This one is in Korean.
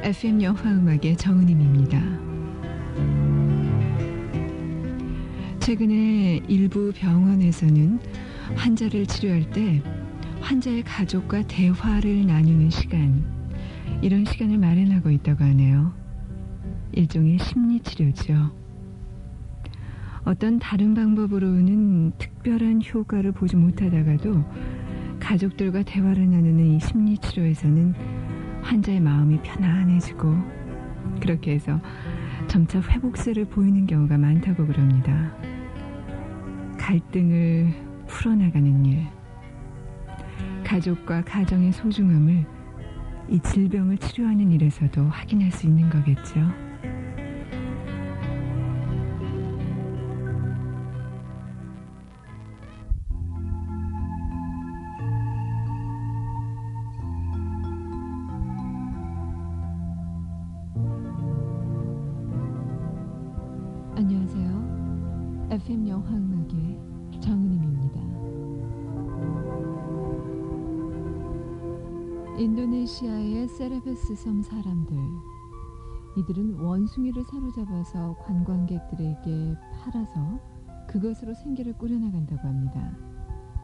FM 영화음악의 정은임입니다. 최근에 일부 병원에서는 환자를 치료할 때 환자의 가족과 대화를 나누는 시간, 이런 시간을 마련하고 있다고 하네요. 일종의 심리치료죠. 어떤 다른 방법으로는 특별한 효과를 보지 못하다가도 가족들과 대화를 나누는 이 심리치료에서는 환자의 마음이 편안해지고 그렇게 해서 점차 회복세를 보이는 경우가 많다고 그럽니다. 갈등을 풀어나가는 일, 가족과 가정의 소중함을 이 질병을 치료하는 일에서도 확인할 수 있는 거겠죠. 안녕하세요. FM 영화음악의 정은임입니다. 인도네시아의 세레베스 섬 사람들, 이들은 원숭이를 사로잡아서 관광객들에게 팔아서 그것으로 생계를 꾸려나간다고 합니다.